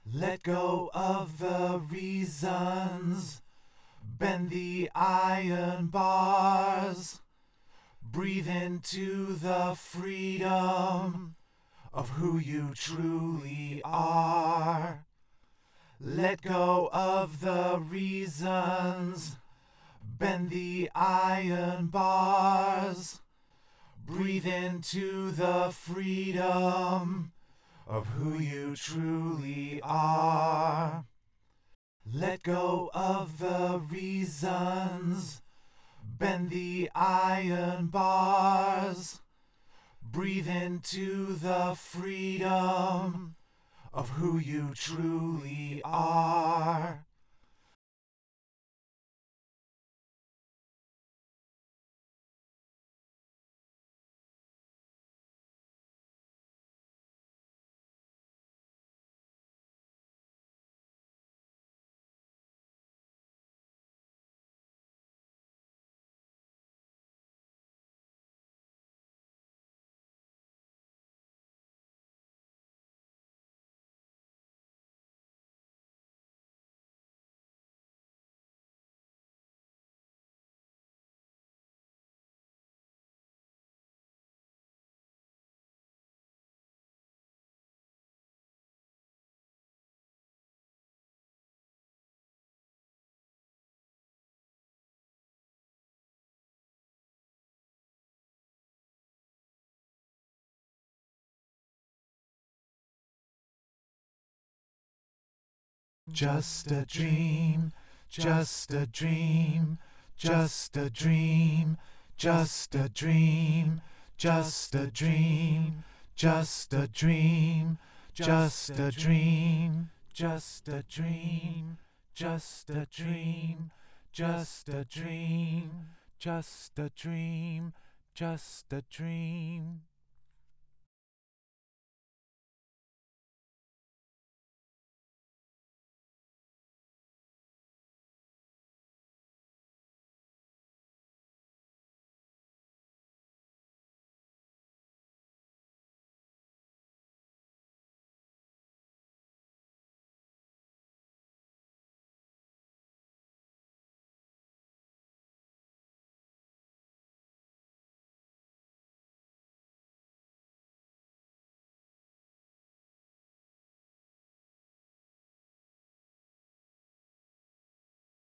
Let go of the reasons, bend the iron bars, breathe into the freedom of who you truly are. Let go of the reasons, bend the iron bars, breathe into the freedom of who you truly are. Let go of the reasons, bend the iron bars, breathe into the freedom of who you truly are. Just a dream, just a dream, just a dream, just a dream, just a dream, just a dream, just a dream, just a dream, just a dream, just a dream, just a dream, just a dream.